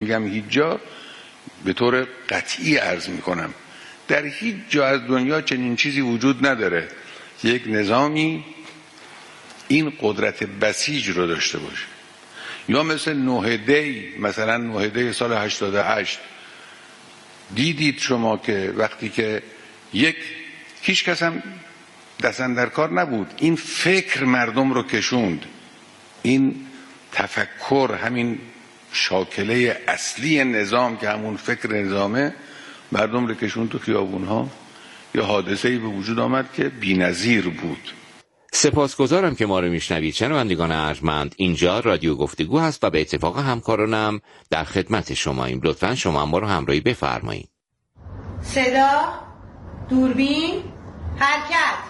میگم هیچ جا، به طور قطعی عرض میکنم در هیچ جا از دنیا چنین چیزی وجود نداره یک نظامی این قدرت بسیج رو داشته باشه. یا مثل نوحدی، مثلا نوحدی سال 88 دیدید شما که وقتی که هیچ کس هم دستن در کار نبود، این فکر مردم رو کشوند، این تفکر، همین شاکله اصلی نظام که همون فکر نظامه، مردم رو کشوند تو خیابونها. یا حادثه‌ای به وجود آمد که بی‌نظیر بود. سپاسگزارم که ما رو میشنوید. شنوندگان ارجمند، اینجا رادیو گفتگو هست و به اتفاق همکارانم در خدمت شماییم. لطفاً شما ما رو همراهی بفرمایید. صدا، دوربین، حرکت.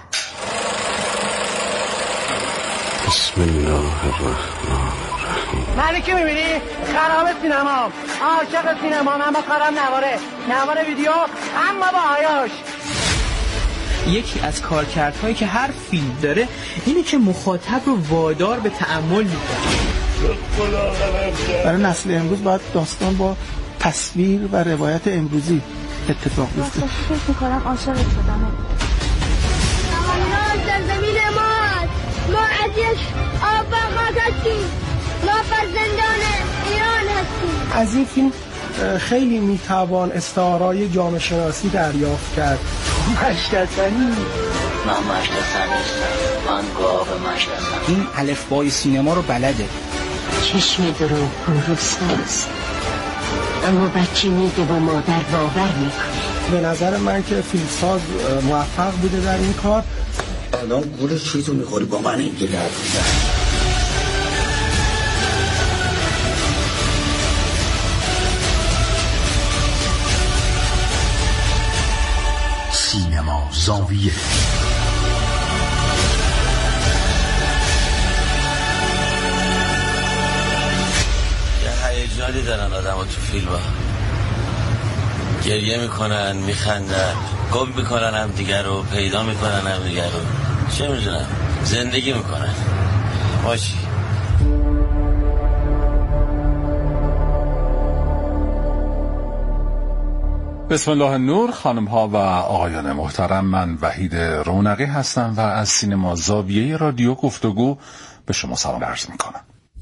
بسم الله الرحمن الرحیم. منو که میبینی؟ خراب سینما، عاشق سینما، من با کارم نوار ویدیو، اما با حیاش. یکی از کارکردهایی که هر فیلم داره اینه که مخاطب رو وادار به تأمل میکنه. برای نسل امروز باید داستان با تصویر و روایت امروزی اتفاق بیفته. من فکر میکنم عاشقت شدم. ناز در زمین ما از یک آفاقات هستیم، ما فرزندان ایران هستیم. از این فیلم خیلی میتوان استعارای جامعه شناسی دریافت کرد. مشتسنی؟ من مشتسن نیستم، من گاو مشتسن. این الفبای سینما رو بلده. چشم درو پروساز، اما بچه میگه با مادر باور میکنه. به نظر من که فیلمساز موفق بوده در این کار. الان گول چیزو میخوری با من اینجا درد میزن. سینما زاویه. یه هیجانی دارن آدم ها تو فیلم ها، گریه میکنن، میخندن، گم میکنن هم دیگر رو، پیدا میکنن هم دیگر رو، چه میدونم، زندگی میکنن. باشی بسم الله النور. خانم ها و آقایان محترم، من وحید رونقی هستم و از سینما زاویه رادیو گفتگو به شما سلام عرض میکنم.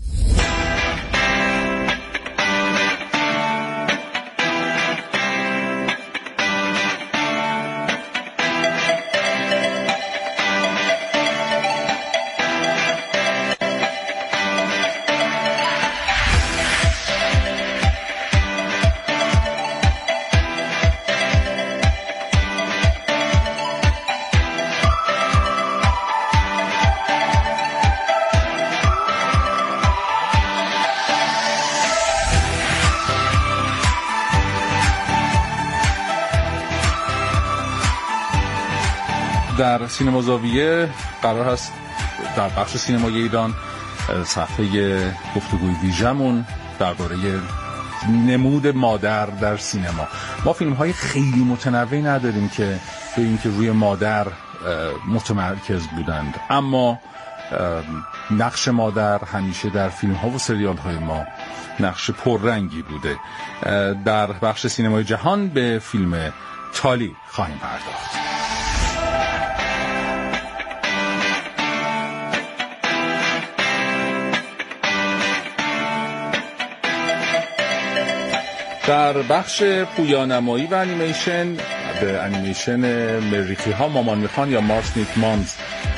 در سینما زاویه قرار هست در بخش سینمای ایران صفحه گفتگوی ویژمون درباره نمود مادر در سینما. ما فیلم های خیلی متنوعی نداریم که به اینکه روی مادر متمرکز بودند، اما نقش مادر همیشه در فیلم ها و سریال های ما نقش پررنگی بوده. در بخش سینمای جهان به فیلم تالی خواهیم پرداخت. در بخش پویانمایی و انیمیشن به انیمیشن مریخی ها مامان میخوان یا مارس نیت مانز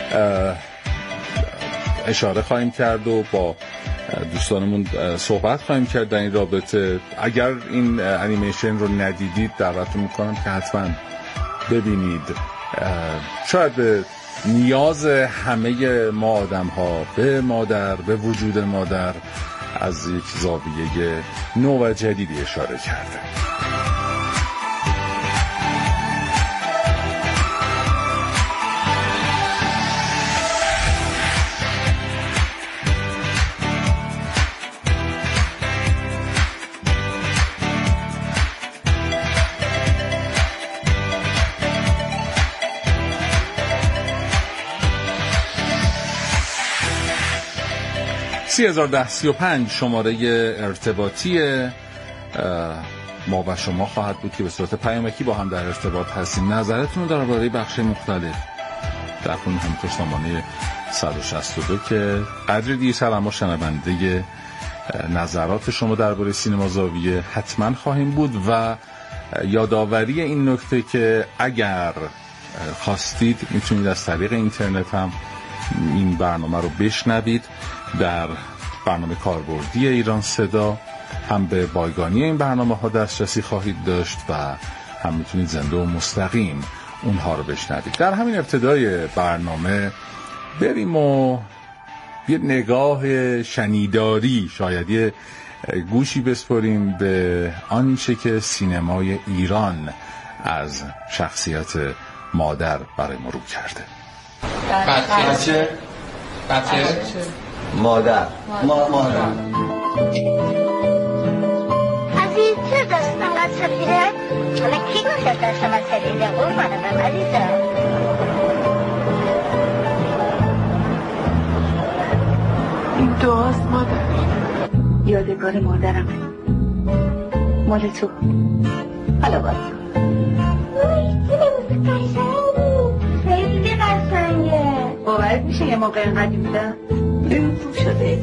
اشاره خواهیم کرد و با دوستانمون صحبت خواهیم کرد در این رابطه. اگر این انیمیشن رو ندیدید دعوتتون میکنم که حتما ببینید. شاید به نیاز همه ما آدم ها به مادر، به وجود مادر از یک زاویه نو و جدیدی اشاره کرده. $30,010-35 شماره ارتباطی ما و شما خواهد بود که به صورت پیامکی با هم در ارتباط هستیم. نظرتون رو درباره بخش مختلف در کنون همینطور سامانه 162 که قدر دیرتر اما شنونده نظرات شما درباره سینما زاویه حتما خواهیم بود و یادآوری این نکته که اگر خواستید میتونید از طریق اینترنت هم این برنامه رو بشنوید. در برنامه کاربردی ایران صدا هم به بایگانی این برنامه ها دسترسی خواهید داشت و هم میتونید زنده و مستقیم اونها رو بشنوید. در همین ابتدای برنامه بریم و یه نگاه شنیداری، شاید یه گوشی بسپاریم به آنچه که سینمای ایران از شخصیت مادر برای ما رو کرده. بچه مادر عزیز چه دست انقدر سفیره؟ حالا کی گفت دست من سفیره؟ قربانم عزیزم. این دعاست مادر. یادگار مادرم مال تو. حالا باید خیلی قشنگه. باورت میشه یه موقع اینقدر بودم خوب شده.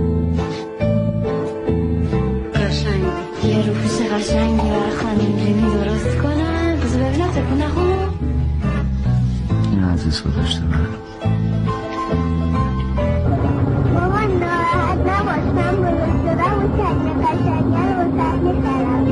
قشنگه یه روپوش قشنگی برای خانمجونی درست کنن. بذار ببینم تکون نخونم. این عزیز گذاشته من. مامان ناراحت نباش، من بزرگ شدم و چند قشنگه رو واسه میخرم.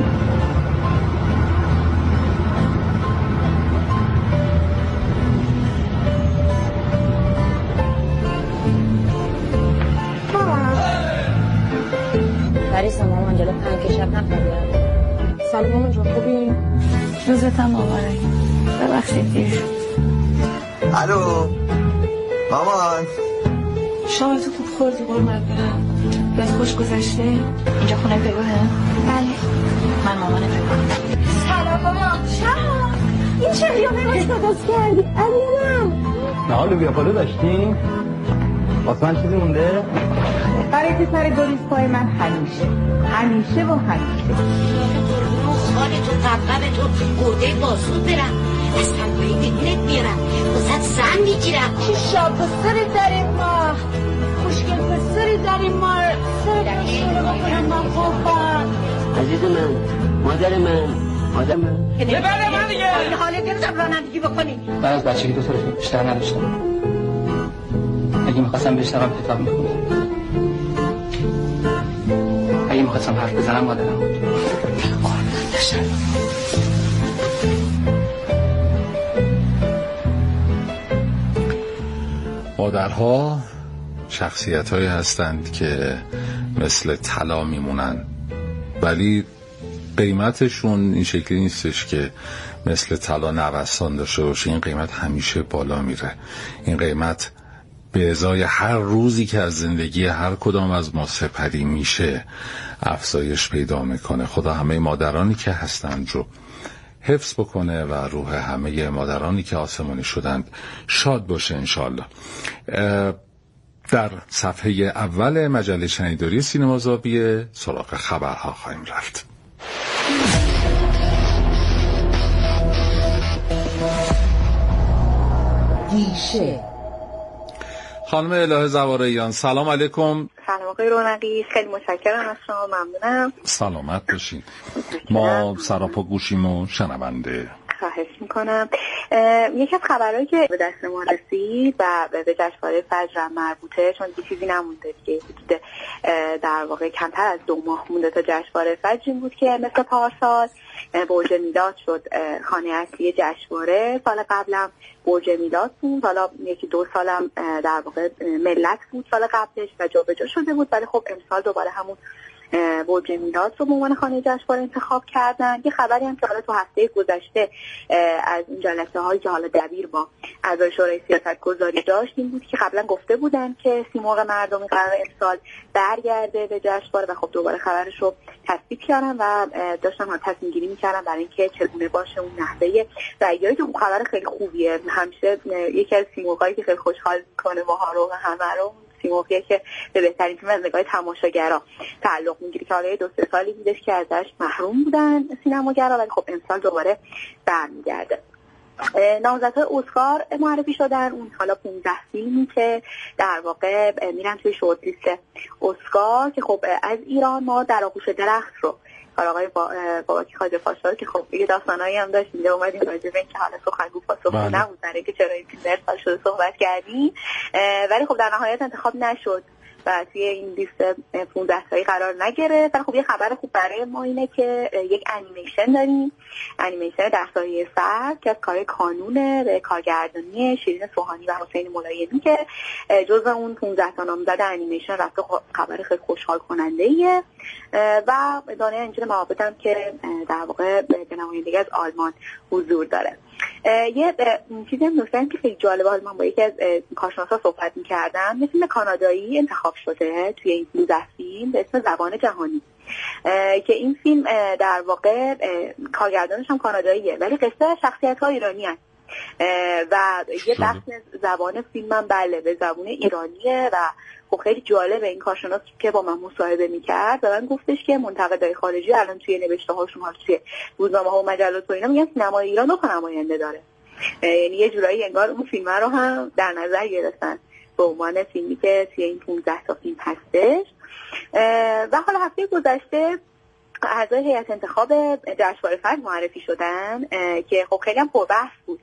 پریسا مامان جلو پنکه شب نخوردیم. سلام مامان جون خوبی؟ روزتم آواره. ببخشید دیر شد. الو مامان، شامتو خوب خوردی قرمت برم؟ بهت خوش گذشته؟ اینجا خونه پگاهه؟ بله من مامان پگاهم. سلام مامان. شما این چه ریانه باش درست کردی؟ علیرم نه حالو بیا پلو داشتیم؟ واسه من چیزی مونده؟ برای پسر گریز پای من همیشه و همیشه خاله تو قبقب تو گرده بازود برم از تنبایی بدونت میارم واسه زن میگیرم. چه شاب پسری داریم ما، خوشگل پسری داریم ما. سر کشوره بکنم من خوبم. عزیز من، مادر من ببره من دیگه این حاله نمیدم رانندگی بکنی. من از بچگی دو سال بیشتر نداشتم. اگه میخواستم بشترم کتاب میخونم. اگه میخواستم حرف بزنم مادرم بود. مادرها شخصیت هایی هستند که مثل طلا میمونن، ولی قیمتشون این شکلی نیستش که مثل طلا نوسان داشته باشه. این قیمت همیشه بالا میره. این قیمت به ازای هر روزی که از زندگی هر کدام از ما سپری میشه افزایش پیدا میکنه. خدا همه مادرانی که هستند رو حفظ بکنه و روح همه مادرانی که آسمانی شدند شاد باشه انشالله. در صفحه اول مجله شنیداری سینما زاویه سراغ خبرها خواهیم رفت. گیشه خانم الهه زواراییان سلام علیکم. سلام آقای رونقی، خیلی متشکرم از شما، ممنونم. سلامت باشین. ما سراپا گوشیم و شنونده. خواهش میکنم. یکی از خبرهایی که به دست ما رسید و به جشنواره فجر مربوطه، چون چیزی نمونده دیگه، حدود در واقع کمتر از 2 ماه مونده تا جشنواره فجر، این بود که مثل پارسال برج میلاد شد خانه اصلی جشنواره. سال قبلم برج میلاد بود، حالا 1-2 سالم در واقع ملت بود سال قبلش و جابجا شده بود، ولی خب امسال دوباره همون برج میلاد رو به عنوان خانه جشنواره انتخاب کردن. یه خبری هم که حالا تو هفته گذشته از این جلسه هایی که حالا دبیر با اعضای شورای سیاستگذاری داشت این بود که قبلا گفته بودن که سیمرغ مردمی قرار امسال برگرده به جشنواره و خب دوباره خبرش رو تصدیق کردن و داشتن تصمیم گیری می‌کردن برای اینکه چگونه باشه اون نحوه رأی‌گیری که اون خبر خیلی خوبیه. همیشه یکی از سیمرغایی که خیلی خوشحال می‌کنه ما ها رو و همه رو موقعی که به بهترین فیلم از نگاه تماشاگرا تعلق میگیره که حالا 2-3 سالی بودش که ازش محروم بودن سینماگرا، ولی خب امسال دوباره برمیگرده. نامزدهای اسکار معرفی شدن، اون حالا 15 فیلمی که در واقع میرن توی شورت لیست اسکار که خب از ایران ما در آغوش درخت رو آقای بابک خواجه پاشا که خب یه داستانایی هم داشت اینجا اومدیم راجع به اینکه حالا سخنگو پاسخگو نبود برای اینکه چرا این فیلم ارسال شده صحبت کردیم، ولی خب در نهایت انتخاب نشد و توی این لیست 15 تایی قرار نگرفت. ولی خب یه خبر خوب برای ما اینه که یک انیمیشن داریم، انیمیشن 10 سایه سر که از کار کانونه به کارگردانی شیرین سوهانی و حسین ملایمی که جزء اون 15 تا نامزد انیمیشن رفته. خبر خیلی خوشحال کننده ایه و دانه انجیل معابدم که در واقع به نمایندگی از آلمان حضور داره. یه چیزی نکته که خیلی جالبه، حالا من با یکی از کارشناسا صحبت می‌کردم، یه فیلم کانادایی انتخاب شده توی این 12 فیلم به اسم زبان جهانی که این فیلم در واقع کارگردانش هم کاناداییه ولی قصه شخصیت‌ها ایرانی هست و یه بخش زبان فیلم هم بله به زبان ایرانیه و خب خیلی جالبه. این کارشناس که با من مصاحبه میکرد و من گفتش که منتقدای خارجی الان توی نوشته هاشون حالا توی روزنامه‌ها و مجلات و اینا میگن سینمای ایران دو تا نماینده داره، یعنی یه جورایی انگار اون فیلم رو هم در نظر گرفتن به عنوان فیلمی که توی این 15 تا فیلم هستش. و حالا هفته گذشته اعضای هیئت انتخاب جشنواره فجر معرفی شدن که خب خیلی هم پربحث بود.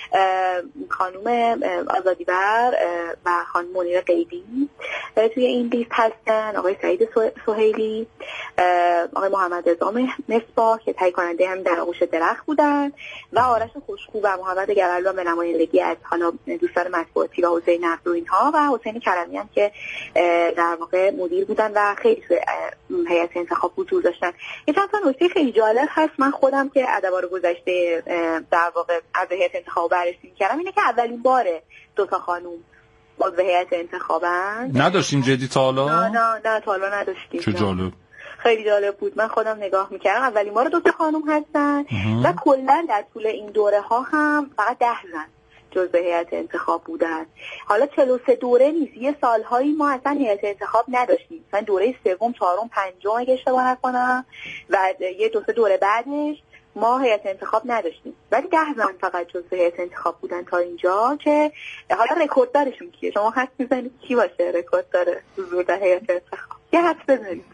خانم آزادیبر و خانم منیر غیبی توی این لیست هستن، آقای سعید سهیلی، آقای محمد رضا مصباح که تهیه کننده هم در آغوش درخت بودن و آرش خوشخو و محمد گرالو به نمایندگی از حالا دوستان مطبوعاتی و حوزه نقد و اینها و حسین کرمی هم که در واقع مدیر بودن و خیلی توی هیئت انتخاب حضور داشتن. یه چند تا نکته خیلی جالب هست. من خودم که ادوار گذشته در واقع از هیئت انتخاب بررسی کردم اینه که اولین باره 2 تا خانم عضو هیئت انتخابن. نداشتیم جدی تا حالا؟ نه تا حالا نداشتیم. چه جالب. خیلی جالب بود. من خودم نگاه میکردم اولین بار 2 تا خانم هستن و کلا در طول این دوره ها هم فقط 10 زن جزء هیئت انتخاب بودن. حالا 43 دوره نیست، یه سالهایی ما اصلا هیئت انتخاب نداشتیم، مثلا دوره سوم، چهارم، پنجم اگه اشتباه نکنم و یه 2-3 دوره بعدش ما هیئت انتخاب نداشتیم، ولی 10 زن فقط جزء هیئت انتخاب بودن تا اینجا که حالا رکورددارشون کیه؟ شما حدس میزنید کی باشه رکورددار حضور در هیئت انتخاب؟ یه حدس بزنید.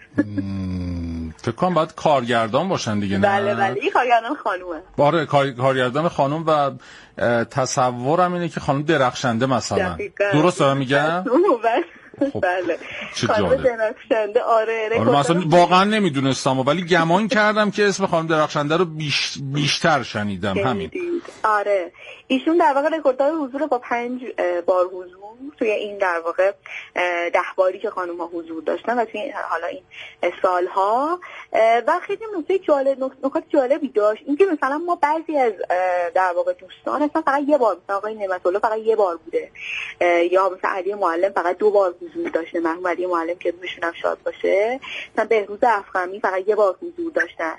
فکر کنم باید کارگردان باشن دیگه. نه بله این کارگردان خانومه. آره کارگردان خانم و تصورم اینه که خانم درخشنده مثلا. درست دارم میگم؟ خب بله خانم درخشنده. آره مثلا واقعا نمیدونستم ولی گمان کردم که اسم خانم درخشنده رو بیشتر شنیدم همین. آره ایشون در واقع رکورددار حضور با 5 بار حضور توی این در واقع 10 باری که خانم ها حضور داشتن و توی حالا این سالها و خیلی نکات جالبی داشت اینکه مثلا ما بعضی از در واقع دوستان اصلا فقط یه بار، مثلا آقای نعمت الله فقط یه بار بوده یا مثلا علی معلم فقط 2 بار حضور داشته، مرحوم علی معلم که روشون هم شاد باشه، مثلا بهروز افخمی فقط 1 بار حضور داشتن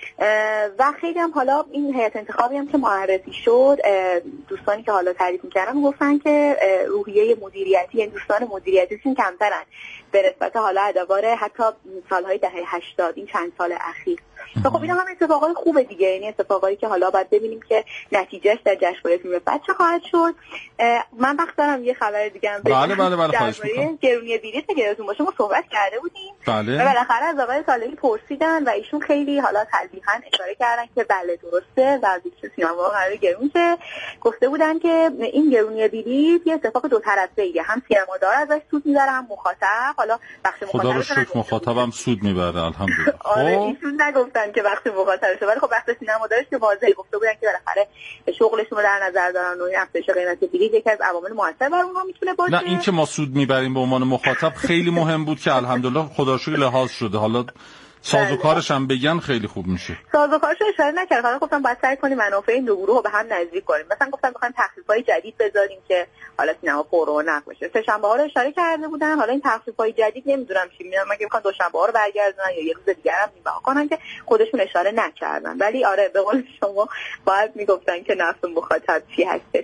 و خیلی هم حالا این هیئت انتخابی هم که معرفی شد دوستانی که حالا تعریف می‌کردن گفتن که روحیه مدیریتی، یعنی دوستان مدیریتیشون کمترن به نسبت حالا ادوار حتی سالهای دهه 80 این چند سال اخیر. خب اینا هم اتفاقای خوبه دیگه، یعنی اتفاقایی که حالا باید ببینیم که نتیجهش در جشنواره فیلم فجر چه خواهد شد. من وقت دارم یه خبر دیگه هم بله خواهش می‌کنم. گرونی بلیط که یادتون باشه ما صحبت کرده بودیم بله. و بالاخره از آقای صالحی پرسیدن و ایشون خیلی حالا تلویحاً اشاره کردن که بله درسته و بیشتر سینما قرار گرون شه. گفته بودن که این گرونی بلیط یه اتفاق دو طرفه‌ایه، هم سینمادار ازش سود می‌بره هم مخاطب. حالا بخش خدا رو شکر مخاطبم سود می‌بره الحمدلله. آره ایشون نگفتن که بخش مخاطبشه ولی خب بخش سینمادارش که واضحه گفته بودن که بالاخره شغلشون رو در نظر دارن و این افزایش قیمت بلیط یکی از عوامل مؤثر بر اونها میتونه باشه. نه این که ما سود می‌بریم به عنوان مخاطب خیلی مهم بود که الحمدلله خدا رو شکر لحاظ شده. حالا سازوکارش هم بگن خیلی خوب میشه. سازوکارش رو اشاره نکردم، فقط گفتم باید سعی کنیم منافع این دو گروه رو به هم نزدیک کنیم. مثلا گفتم بخوایم تخفیف‌های جدید بذاریم که حالا سینما پر رونق بشه. سه شنبه‌ها رو اشاره کرده بودن، حالا این تخفیف‌های جدید نمیدونم چی میاد، مگه میخوان دوشنبه‌ها رو برگردونن یا یه روز دیگه هم نگاه کنن که خودشون اشاره نکردن. ولی آره به قول شما باید میگفتن که نفس مخاطب چی هستش.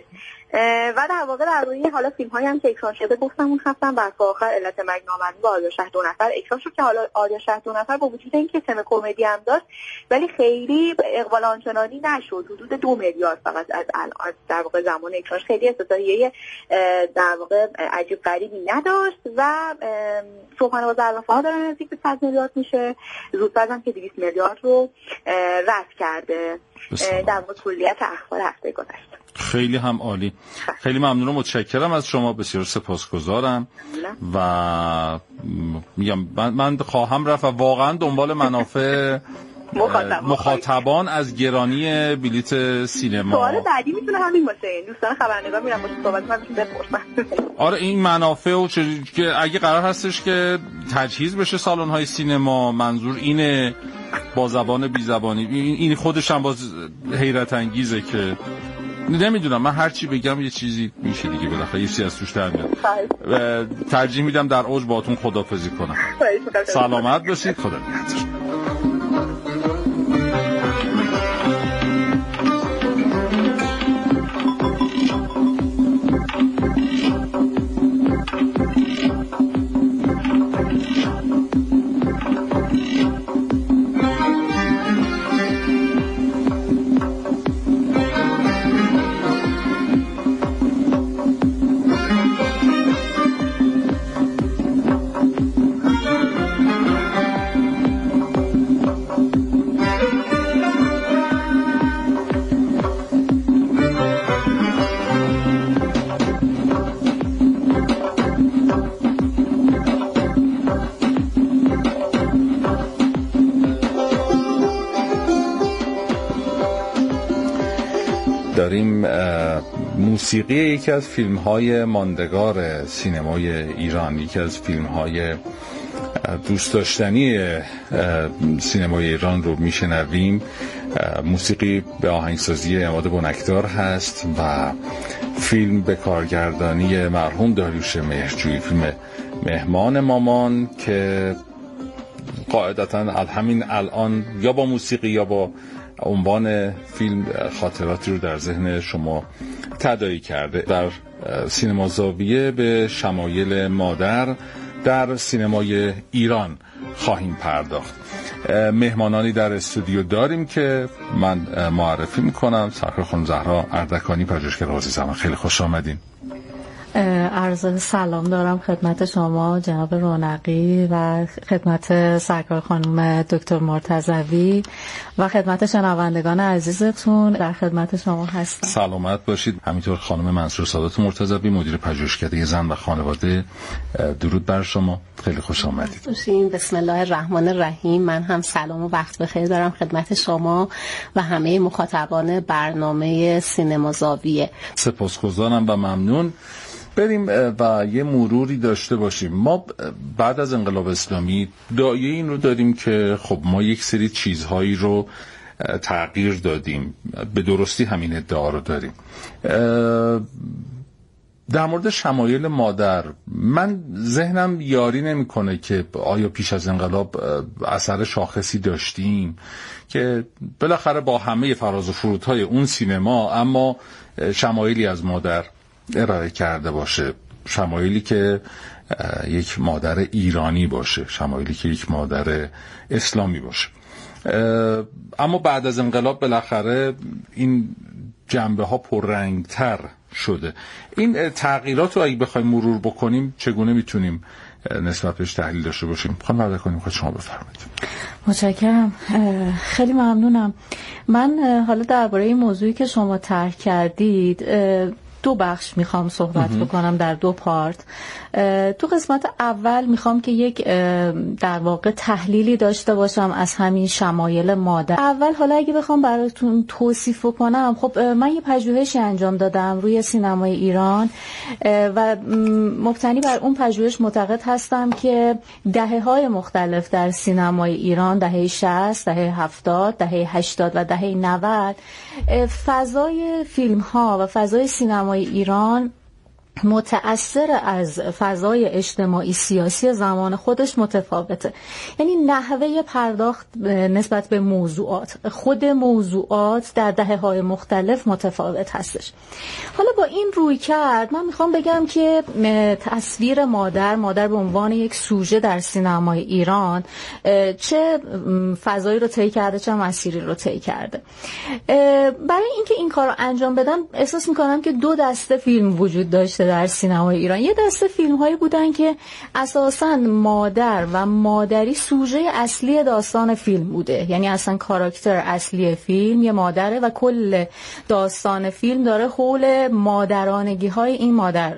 و در واقع در روی حالا فیلم‌هایی هم که اکران شده گفتم اون هفتم و تا آخر علت مرگ نامعلوم با آریاشهر 2 نفر اکران شد که حالا آریاشهر 2 نفر با وجود اینکه تم کمدی هم داشت ولی خیلی اقبال آنچنانی نشد. حدود 2 میلیارد فقط از الان در واقع زمان اکرانش خیلی استثنایی در واقع عجیب غریبی نداشت و صبحانه با ظرف‌ها داره نزدیک به 100 میلیارد میشه. زودتر هم که 200 میلیارد رو رد کرده در واقع کلیت اخبار هفته گذشته. خیلی هم عالی. خیلی ممنونم، متشکرم از شما، بسیار سپاسگزارم و میگم من خواهم رفت و واقعا دنبال منافع مخاطبان از گرانی بلیت سینما. سوال بعدی میتونه همین باشه، دوستان خبرنگار میرن باشه صحبت کنم بپرسن. آره این منافع و که اگه قرار هستش که تجهیز بشه سالن‌های سینما، منظور اینه با زبان بی زبانی، این خودش هم باز حیرت انگیزه که نمیدونم، من هر چی بگم یه چیزی میشه دیگه، بالاخره یه چیزی از توش در میاد. ترجیح میدم در اوج باهاتون خداحافظی کنم. سلامت باشید، خدا نگهدار. داریم موسیقی یکی از فیلم‌های ماندگار سینمای ایران، یکی از فیلم‌های دوست داشتنی سینمای ایران رو میشنویم. موسیقی به آهنگسازی عماد بنکدار هست و فیلم به کارگردانی مرحوم داریوش مهرجویی، فیلم مهمان مامان که قاعدتاً همین الان یا با موسیقی یا با عنوان فیلم خاطراتی رو در ذهن شما تداعی کرده. در سینما زاویه به شمایل مادر در سینمای ایران خواهیم پرداخت. مهمانانی در استودیو داریم که من معرفی میکنم. سرکار خانم زهرا اردکانی، پژوهشگر حوزه زمان، خیلی خوش آمدین. عرض سلام دارم خدمت شما جناب رونقی و خدمت سرکار خانم دکتر مرتضوی و خدمت شنوندگان عزیزتون. در خدمت شما هستم. سلامت باشید. همینطور خانم منصور سادات مرتضوی، مدیر پژوهشکده زن و خانواده، درود بر شما، خیلی خوش آمدید. بسم الله الرحمن الرحیم. من هم سلام و وقت بخیر دارم خدمت شما و همه مخاطبان برنامه سینما زاویه. سپاسگزارم و ممنون. بریم و یه مروری داشته باشیم. ما بعد از انقلاب اسلامی دایه این رو داریم که خب ما یک سری چیزهایی رو تغییر دادیم، به درستی همین ادعا رو داریم. در مورد شمایل مادر من ذهنم یاری نمیکنه که آیا پیش از انقلاب اثر شاخصی داشتیم که بالاخره با همه فراز و فرودهای اون سینما اما شمایلی از مادر ارائه کرده باشه، شمایلی که یک مادر ایرانی باشه، شمایلی که یک مادر اسلامی باشه. اما بعد از انقلاب بالاخره این جنبه ها پررنگتر شده. این تغییرات رو اگه بخوایم مرور بکنیم چگونه میتونیم نسبت بهش تحلیل داشته باشیم؟ خانم اردکانی خواهد شما بفرمایید. متشکرم، خیلی ممنونم. من حالا درباره این موضوعی که شما طرح کردید 2 بخش میخوام صحبت بکنم در 2 پارت. تو قسمت اول میخوام که یک در واقع تحلیلی داشته باشم از همین شمایل مادر. اول حالا اگه بخوام براتون توصیف کنم، خب من یه پژوهشی انجام دادم روی سینمای ایران و مبتنی بر اون پژوهش معتقد هستم که دهه‌های مختلف در سینمای ایران، دهه 60، دهه 70، دهه 80 و دهه 90 فضای فیلم‌ها و فضای سینمای ایران متأثر از فضای اجتماعی سیاسی زمان خودش متفاوته. یعنی نحوه پرداخت نسبت به موضوعات، خود موضوعات در دهه‌های مختلف متفاوت هستش. حالا با این رویکرد من میخوام بگم که تصویر مادر به عنوان یک سوژه در سینمای ایران چه فضایی رو طی کرده، چه مسیری رو طی کرده. برای اینکه این کار رو انجام بدم احساس میکنم که دو دسته فیلم وجود داشته در سینمای ایران. یه دسته فیلم هایی بودن که اساساً مادر و مادری سوژه اصلی داستان فیلم بوده، یعنی اصلا کاراکتر اصلی فیلم یه مادره و کل داستان فیلم داره حول مادرانگی های این مادر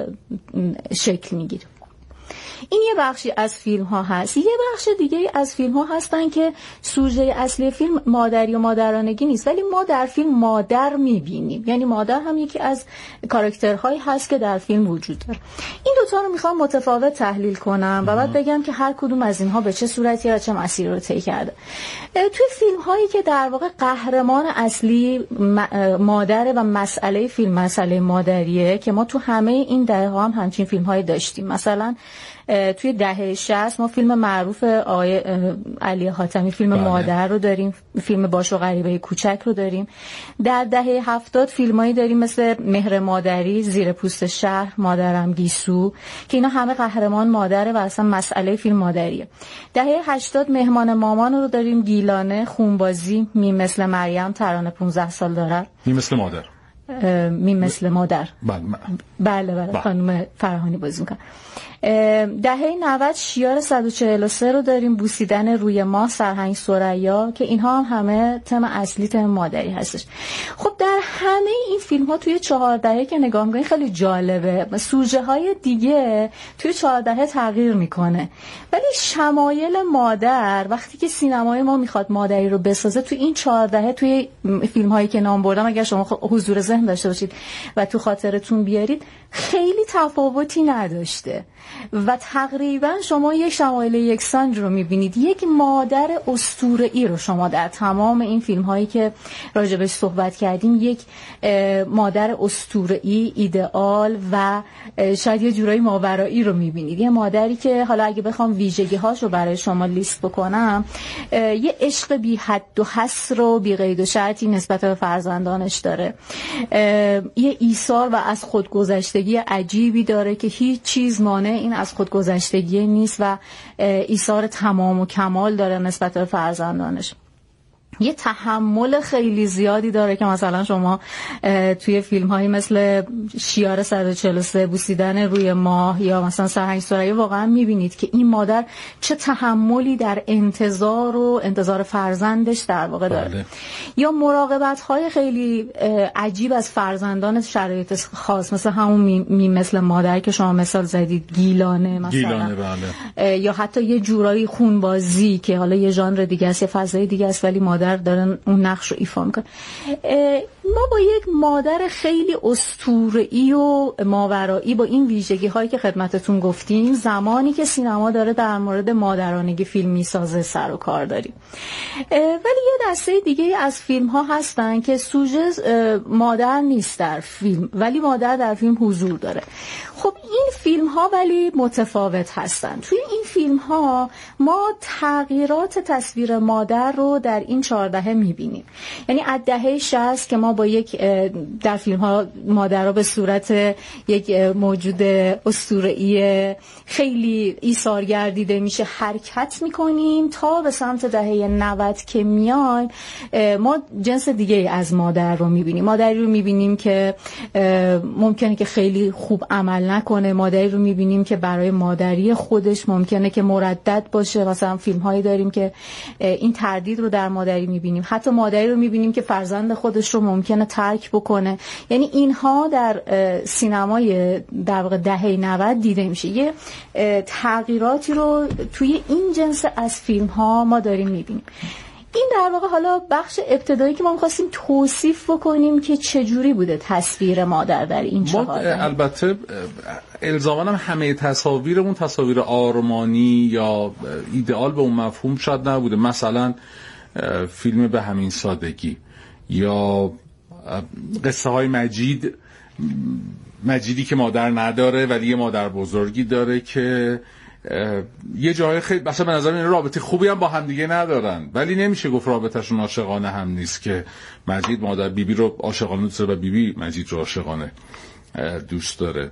شکل میگیره. این یه بخشی از فیلم ها هست. یه بخش دیگه از فیلم ها هستن که سوژه اصلی فیلم مادری و مادرانگی نیست، ولی ما در فیلم مادر میبینیم، یعنی مادر هم یکی از کاراکترهایی هست که در فیلم وجود داره. این دوتا رو میخوام متفاوت تحلیل کنم و بعد بگم که هر کدوم از اینها به چه صورتی یا چه مسیری رو طی کرده. توی فیلم هایی که در واقع قهرمان اصلی مادره و مسئله فیلم مسئله مادریه که ما تو همه این دهه ها هم همچین فیلم هایی داشتیم. مثلا توی دهه 60 ما فیلم معروف آقای علی حاتمی فیلم مادر رو داریم، فیلم باش و غریبه کوچک رو داریم. در دهه 70 فیلمایی داریم مثل مهر مادری، زیر پوست شهر، مادرم گیسو که اینا همه قهرمان مادره و اصلا مسئله فیلم مادریه. دهه 80 مهمان مامان رو داریم، گیلانه، خونبازی، می مثل مریم، ترانه 15 سال داره، می مثل مادر، می مثل مادر، بله خانم فرهانی بازی میکنه. دهه 90 شیار 143 رو داریم، بوسیدن روی ماه، سرهنگ ثریا که اینها هم همه تم اصلی تم مادری هستش. خب در همه این فیلم ها توی 4 دهه که نگاه میکنین خیلی جالبه، سوژه های دیگه توی 4 دهه تغییر میکنه، ولی شمایل مادر وقتی که سینمای ما میخواد مادری رو بسازه توی این 4 دهه توی فیلم هایی که نام بردم اگر شما حضور ذهن داشته باشید و تو خاطرتون بیارید خیلی تفاوتی نداشته و تقریبا شما یک شمایل یکسان رو میبینید. یک مادر اسطوره‌ای رو شما در تمام این فیلم هایی که راجبش صحبت کردیم یک مادر اسطوره‌ای، ایدئال و شاید یه جورایی ماورایی رو میبینید. یه مادری که حالا اگه بخوام ویژگی هاش رو برای شما لیست بکنم، یه عشق بی حد و حصر و بی قید و شرطی نسبت به فرزندانش داره، یه ایثار و از خودگذشتگی عجیبی داره که هیچ چیز مانع این از خودگذشتگی نیست و ایثار تمام و کمال داره نسبت به فرزندانش. یه تحمل خیلی زیادی داره که مثلا شما توی فیلم هایی مثل شیار 143 بوسیدن روی ماه یا مثلا سرهنگ ثریا واقعا میبینید که این مادر چه تحملی در انتظار فرزندش در واقع داره. بله. یا مراقبت های خیلی عجیب از فرزندان شرایط خاص، مثل همون می مثل مادر که شما مثال زدید، گیلانه مثلا، بله. یا حتی یه جورایی خونبازی که حالا یه ژانر دیگه است، یه فضای دیگه است، ولی مادر دارن اون نقش رو ایفا میکنن. ما با یک مادر خیلی اسطوره‌ای و ماورایی با این ویژگی هایی که خدمتتون گفتیم زمانی که سینما داره در مورد مادرانگی فیلم میسازه سر و کار داریم. ولی یه دسته دیگه از فیلم ها هستن که سوژه مادر نیست در فیلم ولی مادر در فیلم حضور داره. خب این فیلم ها ولی متفاوت هستن. توی این فیلم ها ما تغییرات تصویر مادر رو در این 4 دهه میبینیم. یعنی از دهه 60 که ما با یک در فیلم ها مادر رو به صورت یک موجود اسطوره‌ای خیلی ایثارگر دیده میشه حرکت میکنیم تا به سمت دهه 90 که میایم ما جنس دیگه از مادر رو میبینیم. مادری رو میبینیم که ممکنه که خیلی خوب عمل نکنه، مادری رو میبینیم که برای مادری خودش ممکنه که مردد باشه. مثلا فیلم هایی داریم که این تردید رو در مادری میبینیم. حتی مادری رو میبینیم که فرزند خودش رو ممکنه ترک بکنه. یعنی اینها در سینمای در واقع دهه 90 دیده میشه. یه تغییراتی رو توی این جنس از فیلم ها ما داریم میبینیم. این در واقع حالا بخش ابتدایی که ما می‌خواستیم توصیف بکنیم که چجوری بوده تصویر مادر در این 4 دهه. البته الزاماً هم همه تصاویرمون تصاویر آرمانی یا ایدئال به اون مفهوم شاید نبوده. مثلا فیلم به همین سادگی یا قصه های مجید مجیدی که مادر نداره ولی یه مادر بزرگی داره که یه جای خیلی مثلا به نظر این رابطه خوبی هم با هم دیگه ندارن، ولی نمیشه گفت رابطهشون عاشقانه هم نیست که مجید مادر بیبی رو عاشقانه دوست داره و بیبی مجید رو عاشقانه دوست داره.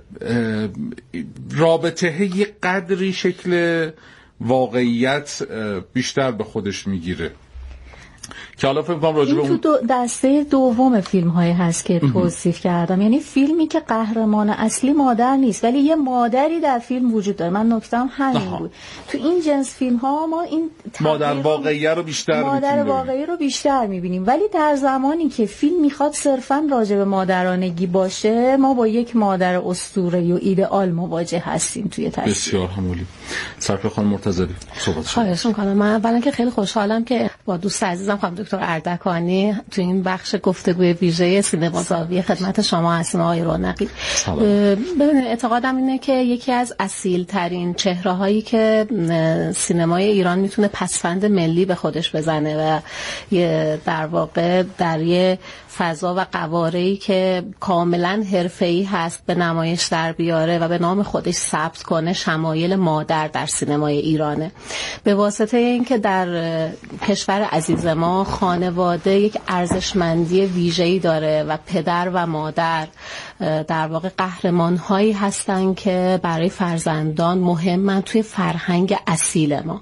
رابطه یه قدری شکل واقعیت بیشتر به خودش میگیره که حالا فکر کنم راجع به اون تو دسته دوم فیلم هایی هست که توصیف کردم، یعنی فیلمی که قهرمان اصلی مادر نیست ولی یه مادری در فیلم وجود داره. من نکتم همین بود. تو این جنس فیلم ها ما این مادر واقعی رو بیشتر میبینیم، ولی در زمانی که فیلم میخواد صرفا راجع به مادرانگی باشه ما با یک مادر اسطوره‌ای و ایدئال مواجه هستیم توی تصویر. بسیار همولی. سرکار خانم مرتضوی صحبت خواهش می‌کنم. من اولا که خیلی خوشحالم که با دوست عزیزم خانم دکتر اردکانی تو این بخش گفتگوی ویژه سینما زاویه خدمت شما هستیم آقای رونقی. ببینید اعتقادم اینه که یکی از اصیل‌ترین چهره‌هایی که سینمای ایران میتونه پسوند ملی به خودش بزنه و در واقع در یه فضا و قواره‌ای که کاملا حرفه‌ای هست به نمایش در بیاره و به نام خودش ثبت کنه شمایل مادر در سینمای ایرانه. به واسطه اینکه در کشور عزیز ما خانواده یک ارزشمندی ویژه‌ای داره و پدر و مادر در واقع قهرمان‌هایی هستن که برای فرزندان مهمن توی فرهنگ اصیل ما.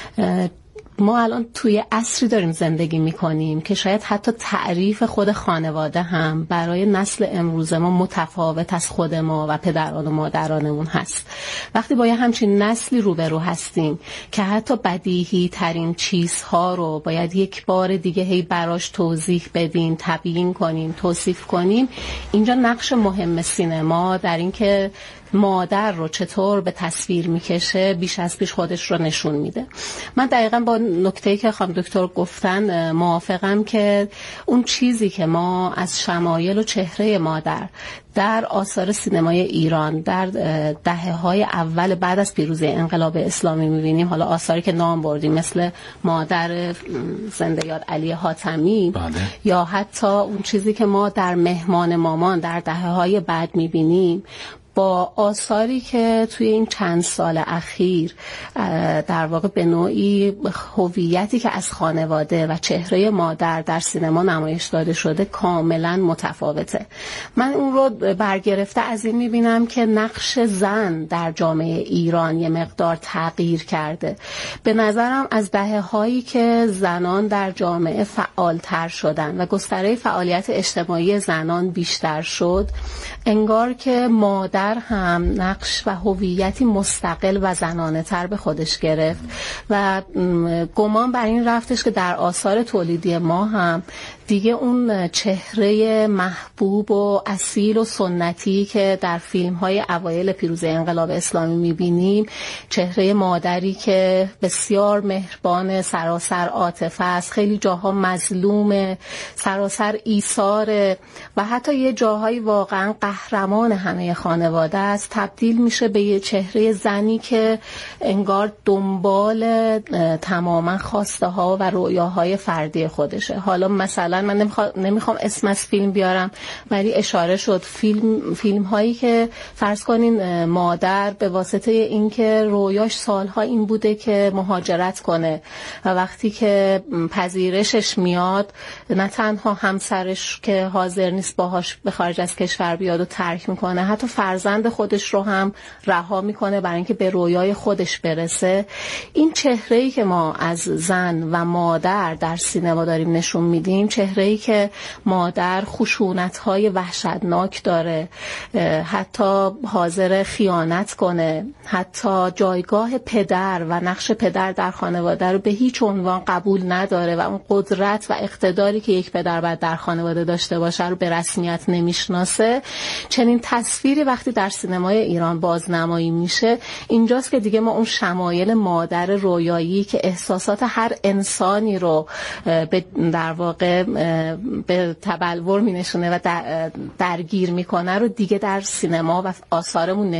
ما الان توی عصری داریم زندگی میکنیم که شاید حتی تعریف خود خانواده هم برای نسل امروز ما متفاوت از خود ما و پدران و مادرانمون هست. وقتی با یه همچین نسلی روبرو هستیم که حتی بدیهی ترین چیزها رو باید یک بار دیگه هی براش توضیح بدیم، تبیین کنیم، توصیف کنیم، اینجا نقش مهم سینما در این که مادر رو چطور به تصویر میکشه بیش از پیش خودش رو نشون میده. من دقیقاً با نکته‌ای که خانم دکتر گفتن موافقم که اون چیزی که ما از شمایل و چهره مادر در آثار سینمای ایران در دهه‌های اول بعد از پیروزی انقلاب اسلامی می‌بینیم، حالا آثاری که نام بردیم مثل مادر زنده یاد علی حاتمی یا حتی اون چیزی که ما در مهمان مامان در دهه‌های بعد می‌بینیم، با آثاری که توی این چند سال اخیر در واقع به نوعی هویتی که از خانواده و چهره مادر در سینما نمایش داده شده کاملا متفاوته. من اون رو برگرفته از این میبینم که نقش زن در جامعه ایران یه مقدار تغییر کرده. به نظرم از دهه‌هایی که زنان در جامعه فعالتر شدن و گستره فعالیت اجتماعی زنان بیشتر شد، انگار که مادر هم نقش و هویتی مستقل و زنانه تر به خودش گرفت و گمان بر این رفتش که در آثار تولیدی ما هم دیگه اون چهره محبوب و اصیل و سنتی که در فیلم‌های اوایل پیروزی انقلاب اسلامی می‌بینیم، چهره مادری که بسیار مهربان، سراسر عاطفه است، خیلی جاها مظلوم، سراسر ایثار و حتی یه جاهایی واقعا قهرمان همه خانواده است، تبدیل میشه به یه چهره زنی که انگار دنبال تماما خواسته ها و رویاهای فردی خودشه. حالا مثلا من نمیخوام اسم از فیلم بیارم ولی اشاره شد فیلم هایی که فرض کنین مادر به واسطه اینکه رویاش سالها این بوده که مهاجرت کنه و وقتی که پذیرشش میاد نه تنها همسرش که حاضر نیست باهاش به خارج از کشور بیاد و ترک میکنه، حتی فرزند خودش رو هم رها میکنه برای اینکه به رویای خودش برسه. این چهره‌ای که ما از زن و مادر در سینما داریم نشون میدیم، چهره‌ای که مادر خشونت‌های وحشتناک داره، حتی حاضر خیانت کنه، حتی جایگاه پدر و نقش پدر در خانواده رو به هیچ عنوان قبول نداره و اون قدرت و اقتداری که یک پدر باید در خانواده داشته باشه رو به رسمیت نمیشناسه. چنین تصویری وقتی در سینمای ایران بازنمایی میشه، اینجاست که دیگه ما اون شمایل مادر رویایی که احساسات هر انسانی رو در واقع به تبلور مینشونه و درگیر میکنه رو دیگه در سینما و آثارمون